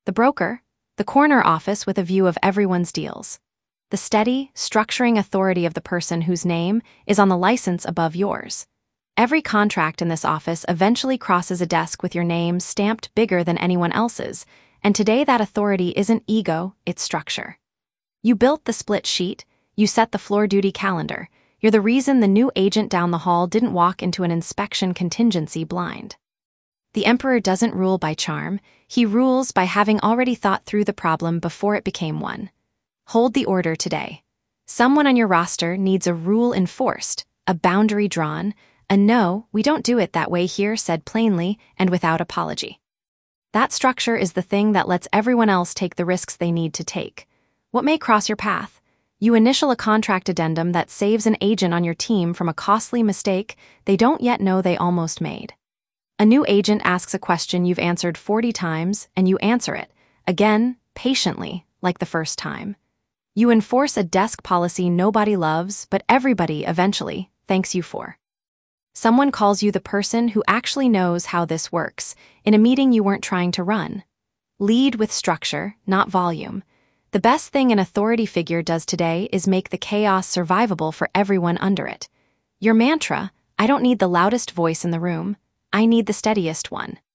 The broker, the corner office with a view of everyone's deals. The steady, structuring authority of the person whose name is on the license above yours. Every contract in this office eventually crosses a desk with your name stamped bigger than anyone else's, and today that authority isn't ego, it's structure. You built the split sheet, you set the floor duty calendar. You're the reason the new agent down the hall didn't walk into an inspection contingency blind. The emperor doesn't rule by charm, he rules by having already thought through the problem before it became one. Hold the order today. Someone on your roster needs a rule enforced, a boundary drawn, a "no, we don't do it that way here" said plainly and without apology. That structure is the thing that lets everyone else take the risks they need to take. What may cross your path? You initial a contract addendum that saves an agent on your team from a costly mistake they don't yet know they almost made. A new agent asks a question you've answered 40 times, and you answer it, again, patiently, like the first time. You enforce a desk policy nobody loves, but everybody eventually thanks you for. Someone calls you the person who actually knows how this works, in a meeting you weren't trying to run. Lead with structure, not volume. The best thing an authority figure does today is make the chaos survivable for everyone under it. Your mantra, "I don't need the loudest voice in the room, I need the steadiest one."